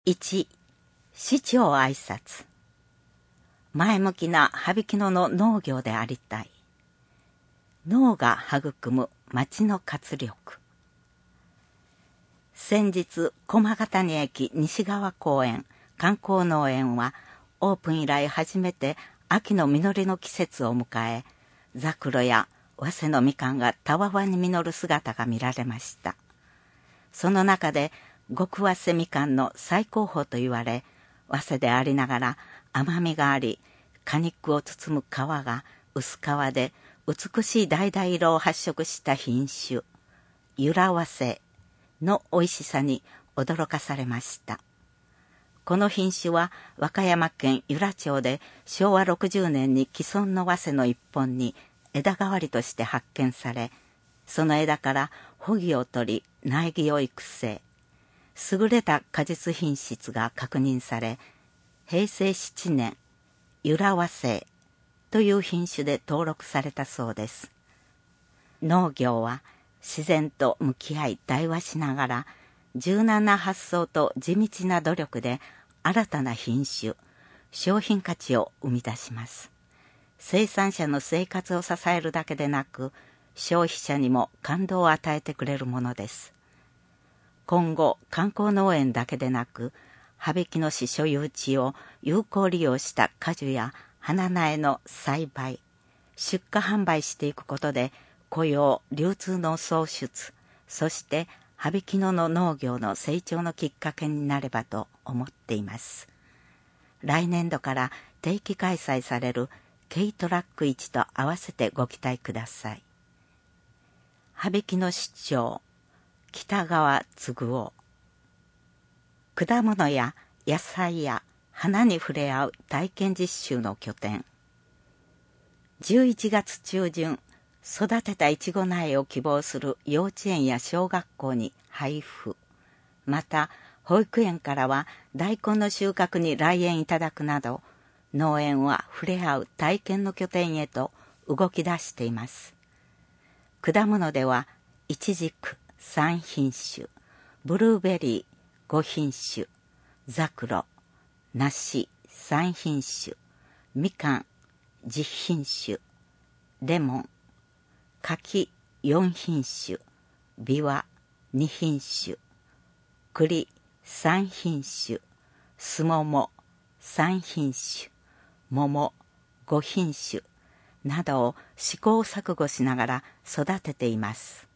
1、市長挨拶。前向きな羽曳野の農業でありたい。農が育む町の活力。先日、駒ヶ谷駅西側公園観光農園はオープン以来初めて秋の実りの季節を迎え、ザクロや早生のみかんがたわわに実る姿が見られました。その中で極早生みかんの最高峰と言われ、早生でありながら甘みがあり、果肉を包む皮が薄皮で美しい橙色を発色した品種、由良早生の美味しさに驚かされました。この品種は和歌山県由良町で昭和60年に既存の早生の一本に枝代わりとして発見され、その枝から穂木を取り苗木を育成。優れた果実品質が確認され、平成7年、由良早生という品種で登録されたそうです。農業は自然と向き合い対話しながら、柔軟な発想と地道な努力で新たな品種、商品価値を生み出します。生産者の生活を支えるだけでなく、消費者にも感動を与えてくれるものです。今後、観光農園だけでなく、羽曳野市所有地を有効利用した果樹や花苗の栽培、出荷販売していくことで、雇用・流通の創出、そして羽曳野の農業の成長のきっかけになればと思っています。来年度から定期開催される軽トラック市と合わせてご期待ください。羽曳野市長北川嗣夫。果物や野菜や花に触れ合う体験実習の拠点。11月中旬、育てたいちご苗を希望する幼稚園や小学校に配布。また、保育園からは大根の収穫に来園いただくなど、農園は触れ合う体験の拠点へと動き出しています。果物では、イチジク3品種、ブルーベリー5品種、ザクロ、梨3品種、みかん10品種、レモン、柿4品種、ビワ2品種、栗3品種、スモモ3品種、桃5品種などを試行錯誤しながら育てています。